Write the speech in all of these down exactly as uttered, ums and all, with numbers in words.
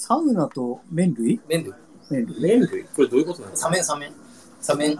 サウナと麺類麺類麺類麺類これどういうことなの？ サメンサメンサメン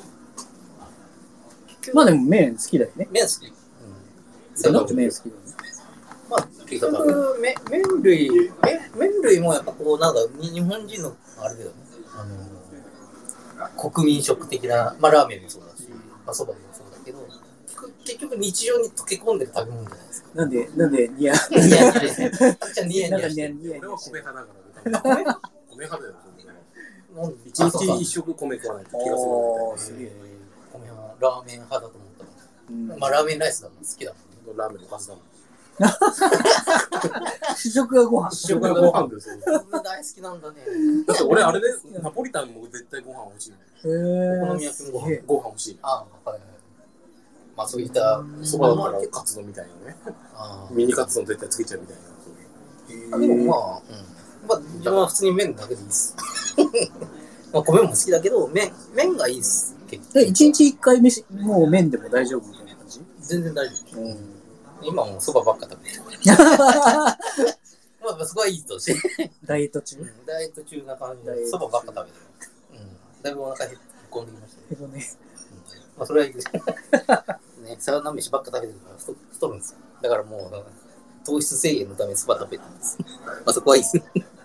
まあでも麺好きだよね。 麺好き。 うん。どっち麺好きだよね。 まあ結局麺麺類麺麺類もやっぱこうなんか日本人のあれだよね。あの国民食的なまあラーメンもそうだし、まあそばもそうだけど、結局日常に溶け込んでる食べ物じゃないですか。 なんでなんでニヤニヤニヤしてる。じゃあニヤニヤしてる。 俺は米派だから米米派だよ。一日一食米食わないと気が済まない。 すげえ。 米派ラーメン派だと思ったの。まあラーメンライスだもん好きだもん。 ラーメンの数だもん。 主食がご飯。 主食がご飯ですよ。 大好きなんだね。 だって俺あれでナポリタンも絶対ご飯欲しい。 へえ。 お好み焼きもご飯ご飯欲しい。 ああ、はいはい。まあそういったそばだったらカツ丼みたいなね。ミニカツ丼絶対つけちゃうみたいな。 でもまあ、うん、まあ自分は普通に麺だけでいいっす。まあ米も好きだけど麺麺がいいっす。 え一日一回飯もう麺でも大丈夫みたいな感じ？ 全然大丈夫。うん今もうそばばっか食べてる。まあそこはいいとして。 ダイエット中？ ダイエット中な感じでそばばっか食べてる。うん。だいぶお腹減っこんできましたけどね。まあそれはいいです。ね、サウナ飯ばっか食べてるから太太るんですよ。だからもう糖質制限のためそば食べてるんです。まあそこはいいです。